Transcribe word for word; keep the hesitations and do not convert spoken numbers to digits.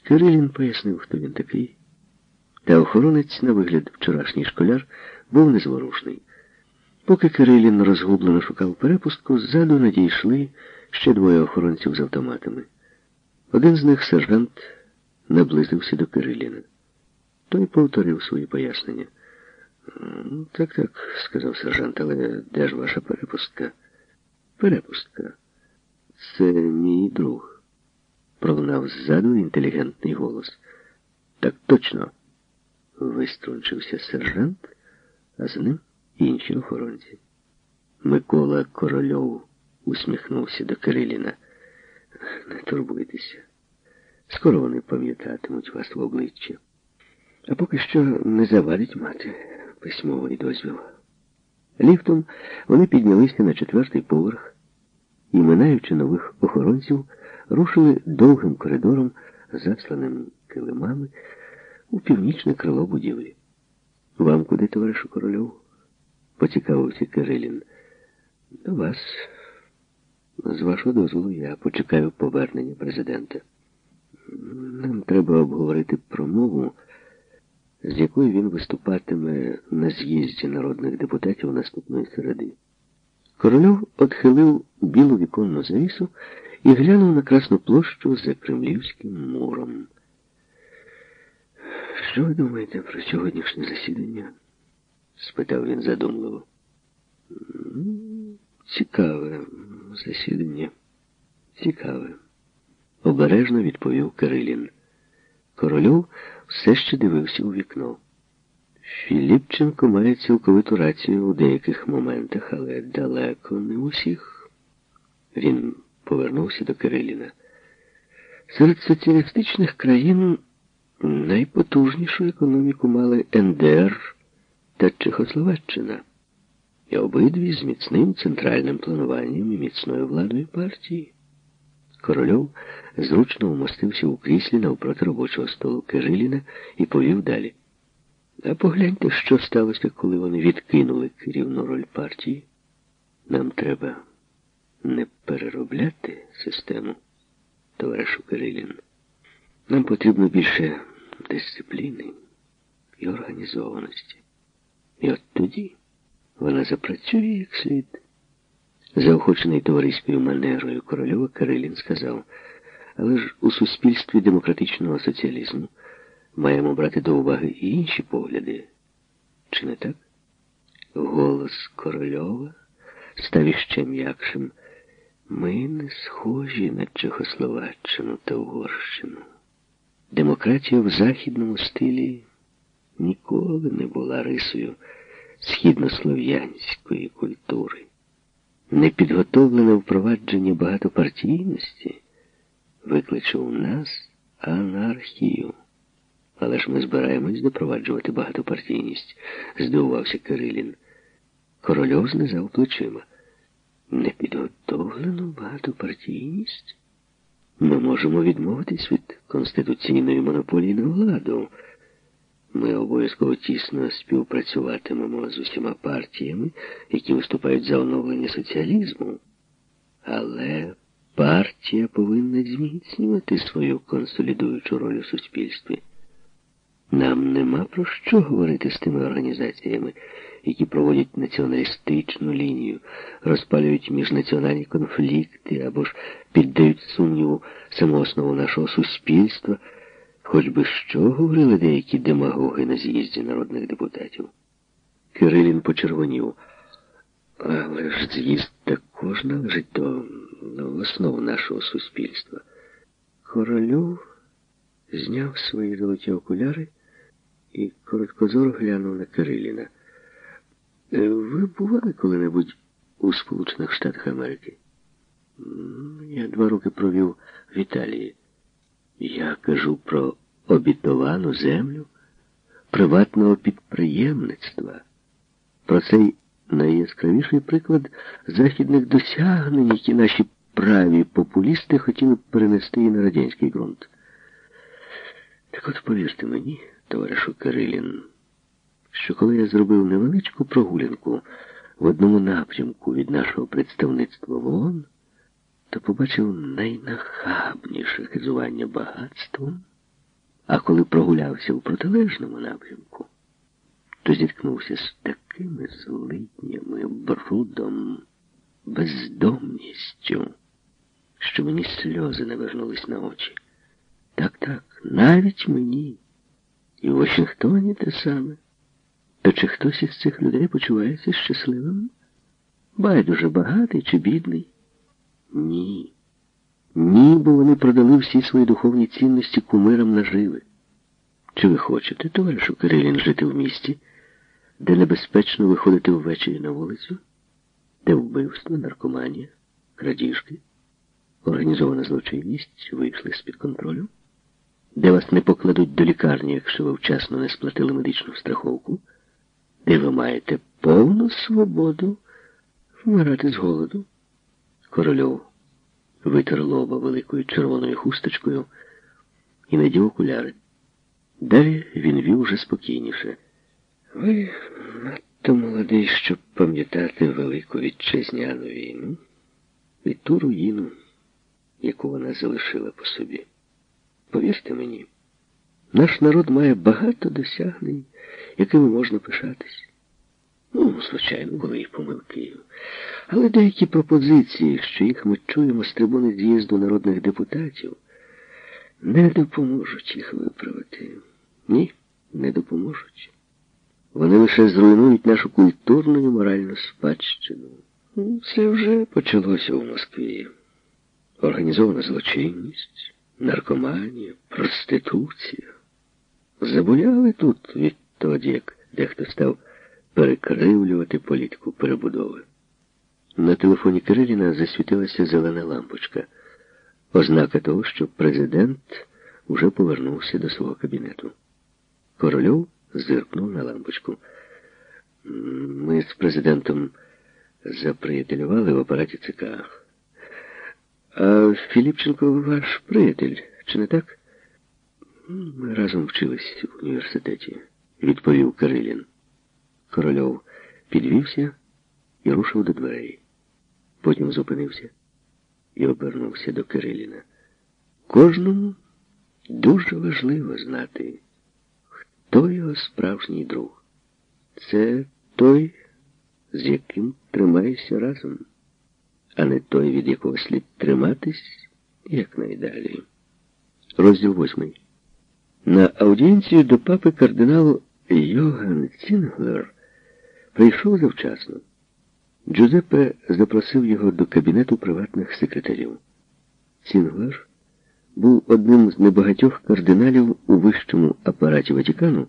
Кирилін пояснив, хто він такий. Та охоронець, на вигляд вчорашній школяр, був незворушний. Поки Кирилін розгублено шукав перепустку, ззаду надійшли ще двоє охоронців з автоматами. Один з них, сержант, наблизився до Кириліна. Той повторив свої пояснення. «Так-так», — сказав сержант, — «але де ж ваша перепустка?» «Перепустка. Це мій друг», — пролунав ззаду інтелігентний голос. «Так точно», — виструнчився сержант, а з ним інші охоронці. Микола Корольов усміхнувся до Кириліна. «Не турбуйтеся. Скоро вони пам'ятатимуть вас в обличчя. А поки що не завадить мати письмовий дозвіл». Ліфтом вони піднялися на четвертий поверх і, минаючи нових охоронців, рушили довгим коридором, засланим килимами, у північне крило будівлі. «Вам куди, товаришу Корольов?» — поцікавився Кирилін. «До вас. З вашого дозволу я почекаю повернення президента. Нам треба обговорити промову, з якою він виступатиме на з'їзді народних депутатів наступної середи». Корольов отхилив білу віконну завісу і глянув на Красну площу за Кремлівським муром. «Що ви думаєте про сьогоднішнє засідання?» — спитав він задумливо. «Цікаве засідання. Цікаве», — обережно відповів Кирилін. Корольов все ще дивився у вікно. «Філіпченко має цілковиту рацію у деяких моментах, але далеко не усіх». Він повернувся до Кириліна. «Серед соціалістичних країн найпотужнішу економіку мали ен де ер та Чехословаччина. І обидві з міцним центральним плануванням і міцною владою партії». Корольов зручно вмостився у кріслі навпроти робочого столу Кириліна і повів далі. «А погляньте, що сталося, коли вони відкинули керівну роль партії. Нам треба не переробляти систему, товаришу Кирилін. Нам потрібно більше дисципліни і організованості. І от тоді вона запрацює як слід». Заохочений товариською манерою Корольова, Кирилін сказав: «Але ж у суспільстві демократичного соціалізму маємо брати до уваги і інші погляди. Чи не так?» Голос Корольова став іще м'якшим. «Ми не схожі на Чехословаччину та Угорщину. Демократія в західному стилі ніколи не була рисою східнослов'янської культури. Непідготовлене впровадження багатопартійності викличе у нас анархію». «Але ж ми збираємось запроваджувати багатопартійність», – здивувався Кирилін. Корольов знизав плечима. «Непідготовлену багатопартійність? Ми можемо відмовитись від конституційної монополії на владу. Ми обов'язково тісно співпрацюватимемо з усіма партіями, які виступають за оновлення соціалізму. Але партія повинна зміцнювати свою консолідуючу роль у суспільстві. Нам нема про що говорити з тими організаціями, які проводять націоналістичну лінію, розпалюють міжнаціональні конфлікти або ж піддають сумніву самооснову нашого суспільства, хоч би що говорили деякі демагоги на з'їзді народних депутатів». Кирилін почервонів. «Але ж з'їзд також належить до основ нашого суспільства». Корольов зняв свої золоті окуляри і короткозоро глянув на Кириліна. «Ви бували коли-небудь у Сполучених Штатах Америки?» «Я два роки провів в Італії». «Я кажу про обітовану землю приватного підприємництва, про цей найяскравіший приклад західних досягнень, які наші праві популісти хотіли б перенести і на радянський ґрунт. Так от повірте мені, товаришу Кирилін, що коли я зробив невеличку прогулянку в одному напрямку від нашого представництва в ООН, то побачив найнахабніше хизування багатством А коли прогулявся у протилежному напрямку, то зіткнувся з такими злиднями, брудом, бездомністю, що мені сльози навернулись на очі. Так-так, навіть мені. І в Вашингтоні те саме. То чи хтось із цих людей почувається щасливим? Байдуже, багатий чи бідний? Ні. Ні, бо вони продали всі свої духовні цінності кумирам наживи. Чи ви хочете, товаришу Кирилін, жити в місті, де небезпечно виходити ввечері на вулицю, де вбивство, наркоманія, крадіжки, організована злочинність вийшли з-під контролю, де вас не покладуть до лікарні, якщо ви вчасно не сплатили медичну страховку, де ви маєте повну свободу вмирати з голоду? Корольов витер лоба великою червоною хусточкою і надів окуляри. Далі він вів уже спокійніше. Ви надто молодий, щоб пам'ятати Велику Вітчизняну війну і ту руїну, яку вона залишила по собі. Повірте мені, наш народ має багато досягнень, якими можна пишатись. Ну, звичайно, були і помилки. Але деякі пропозиції, що їх ми чуємо з трибуни з'їзду народних депутатів, не допоможуть їх виправити. Ні, не допоможуть. Вони лише зруйнують нашу культурну і моральну спадщину. Це вже почалося в Москві. Організована злочинність, наркоманія, проституція. Забуяли тут відтоді, як дехто став перекривлювати політику перебудови. На телефоні Кириліна засвітилася зелена лампочка. Ознака того, що президент уже повернувся до свого кабінету. Корольов зиркнув на лампочку. Ми з президентом заприятелювали в апараті ЦК. А Філіпченко ваш приятель, чи не так? Ми разом вчились в університеті, відповів Кирилін. Корольов підвівся і рушив до дверей. Потім зупинився і обернувся до Кириліна. Кожному дуже важливо знати, хто його справжній друг. Це той, з яким тримаєшся разом, а не той, від якого слід триматись якнайдалі. Розділ восьмий. На аудієнцію до папи кардинал Йоган Цінглер прийшов завчасно. Джузеппе запросив його до кабінету приватних секретарів. Цінглер був одним з небагатьох кардиналів у вищому апараті Ватикану,